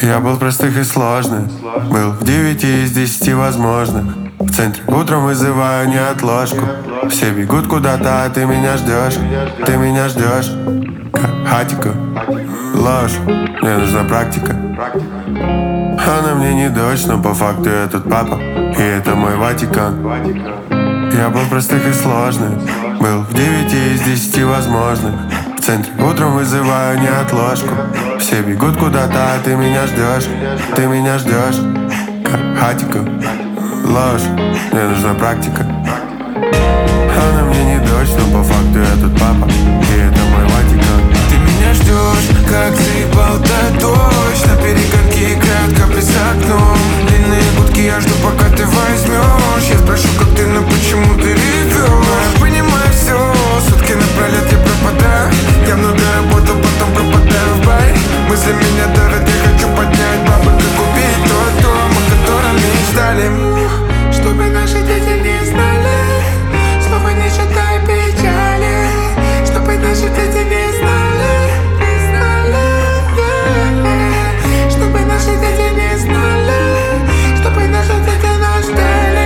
Я был простых и сложных, был в 9 из 10 возможных. В центре утром вызываю неотложку. Все бегут куда-то, а ты меня ждешь. Ты меня ждешь, как хатику. Ложь, мне нужна практика. Она мне не дочь, но по факту я тут папа. И это мой Ватикан. Я был простых и сложных, был в 9 из 10 возможных. В центре утром вызываю неотложку. Все бегут куда-то, а ты меня ждешь. Ты меня ждешь, как хатику. Ложь, мне нужна практика. Она мне не дочь, но по факту я тут папа. И это мой Ватикан. Ты меня ждешь, как заебал-то дождь. На перегонке играют капли за окном. Длинные гудки, я жду, пока ты возьмешь. Я спрошу, как ты, но почему ты ревешь? Я понимаю все, сутки напролет я пропадаю. Я много работал, потом пропадаю в бай. Мысли меня дарят, я хочу поднять бабок и купить тот дом, о котором мечтали. Чтобы наши дети не знали слова, не считай печали. Чтобы наши дети не знали, чтобы наши дети не знали, чтобы наши дети нас ждали.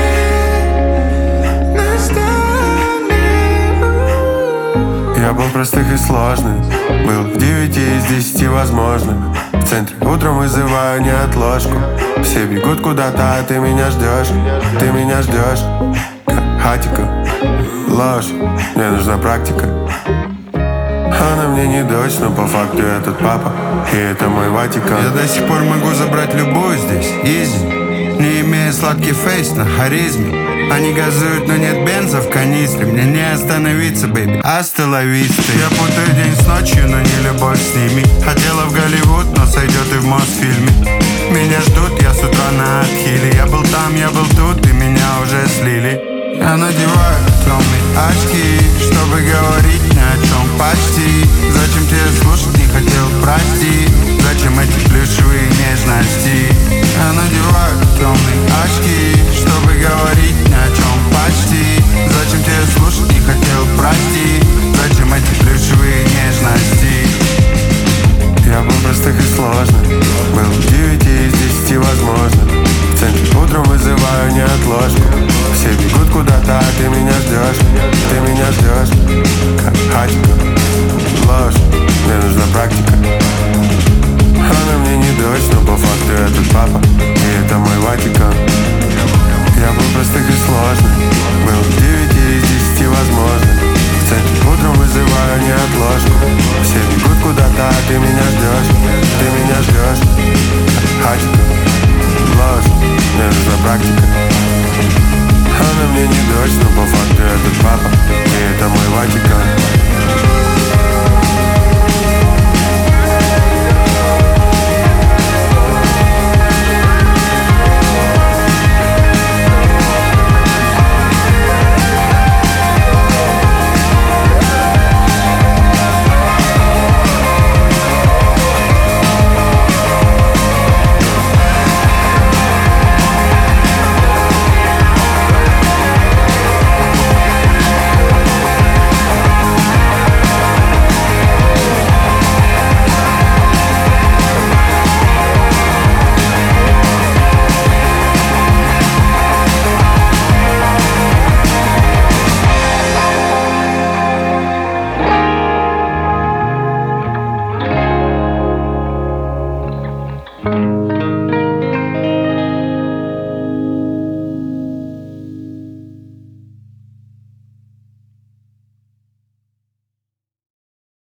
Я был простых и сложных, был в 9 из 10 возможных. В центре утром вызываю неотложку. Все бегут куда-то, а ты меня ждешь. Ты меня ждешь, как хатику. Ложь, мне нужна практика. Она мне не дочь, но по факту я тут папа. И это мой Ватикан. Я до сих пор могу забрать любую здесь, изи. Не имея сладкий фейс на харизме. Они газуют, но нет бенза в канистре. Мне не остановиться, бэйби, астелависты. Я путаю день с ночью, но не любовь с ними. Хотела в Голливуд, но сойдет и в Мосфильме. Меня ждут, я с утра на отхиле. Я был там, я был тут, и меня уже слили. Я надеваю темные очки, чтобы говорить ни о чем почти. Зачем тебе слушать, не хотел, прости. Зачем эти плюшевые нежности? Я надеваю темные очки, чтобы говорить ни о чем почти. Зачем тебе слушать, не хотел, прости. Зачем эти плюшевые нежности? Я был простых и сложных, был в 9 из 10 возможных. В центре утром вызываю неотложку. Все бегут куда-то, а ты меня ждешь. Ты меня ждешь, как хатику. Ложь, мне нужна практика. Она мне не дочь, но по факту я тут папа. И это мой Ватикан. Я был простых и сложных, был в 9 из 10 возможных. В центре утром вызываю неотложку. Все бегут куда-то, а ты меня ждешь. Ты меня ждешь, как хатику. Ложь, мне нужна практика. Она мне не дочь, но по факту я тут папа. И это мой Ватикан.